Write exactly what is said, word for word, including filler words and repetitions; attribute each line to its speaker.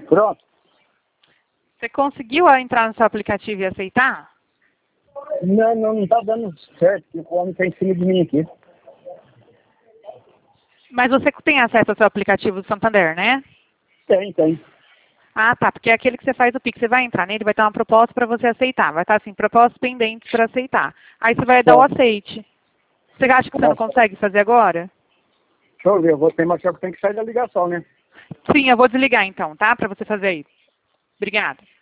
Speaker 1: Pronto.
Speaker 2: Você conseguiu entrar no seu aplicativo e aceitar?
Speaker 1: Não, não, não tá dando certo, porque o homem tá em cima de mim aqui.
Speaker 2: Mas você tem acesso ao seu aplicativo do Santander, né?
Speaker 1: Tem, tem.
Speaker 2: Ah, tá, porque é aquele que você faz o Pix, você vai entrar nele, vai ter uma proposta para você aceitar. Vai estar assim, propostas pendentes para aceitar. Aí você vai dar o aceite. Você acha que você não consegue fazer agora?
Speaker 1: Deixa eu ver, eu vou ter, mas só que tem que sair da ligação, né?
Speaker 2: Sim, eu vou desligar então, tá? Para você fazer aí. Obrigada.